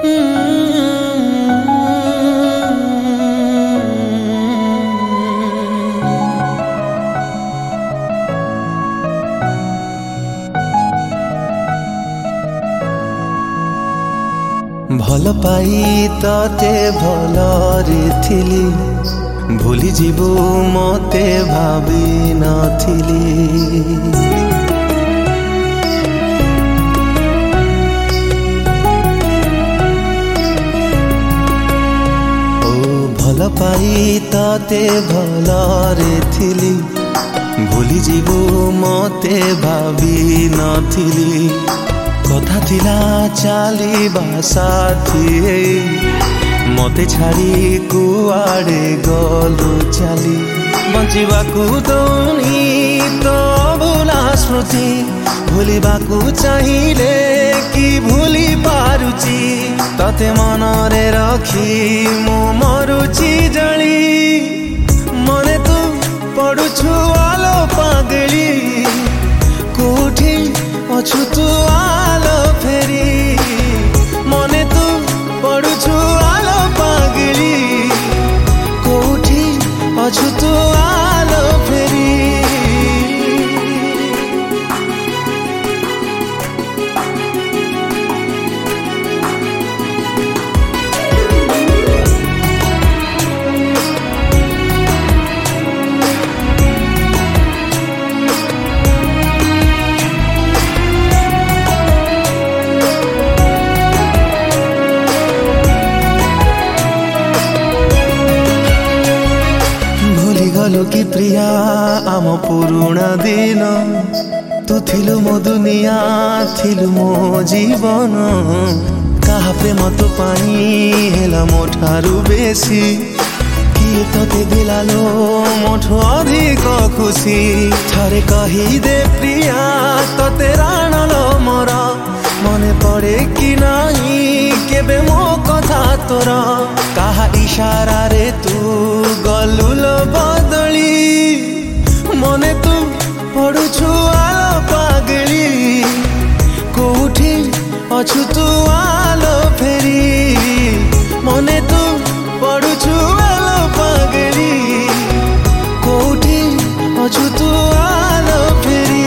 भल पाई तते भलरे थिली भूली जीवु मते भावी नथिली। ओ भल पाई तते भलरे थिली भूली जीवु मते भावी नथिली। कथा थिला चालिबा साथी मते छाड़ी कुआड़े गलु चाली। बंचिबाकू दौनी तो भूला स्मृति भूलिबाकू चाहिए कि भूली पारुची। तते मनरे रखी मु मरुची जली मने तू पड़ुछु आलो पागली। कोठी अछु तू आलो फेरी मने तू पड़ुछु आलो पागली। कोठी अछु तू आलो फेरी। गलु कि प्रिया आम पुरुणा दिन तू थिलु मो दुनिया थिलु मो जीवन। कहा प्रेम तो पाई हेला मोठारु बेसी किए तते दिलालो मोठो अधिक खुशी। थरे कही दे प्रिया तते राणलो मोर मने पड़े कि नाही केबे मो कथा तोर। कहा इशारा रे तू गलुलो बदली मने तू पड़ुछु आलो पागली। कोठी अछु तू आलो फेरी मने तू पड़ुछु आलो पागली। कोठी अछु तू आलो फेरी।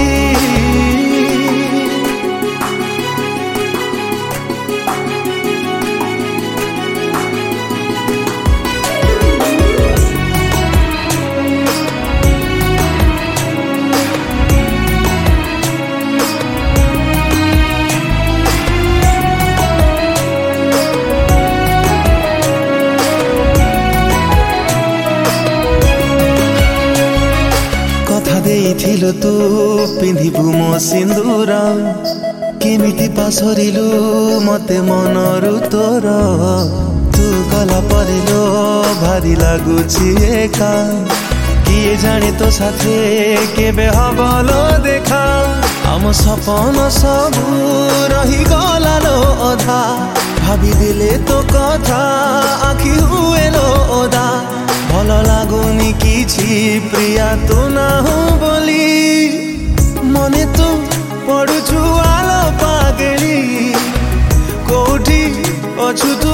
देइथिलु तू पिंधिबु मो सिंदूर केमिति पासरिलु मते मनरु तोर। तू गला परिलो भारी लागुछि एका किए जाने तो साथे केबे हबलो देखा। आम सपन सबु रही गलालो अधा भाभी दिले तो कथा आखि हुएलो ओदा। भल लागुनी किछि प्रिया तू नाहु बोली मने तू पड़ुछु आलो पागली। कोठी अछु तू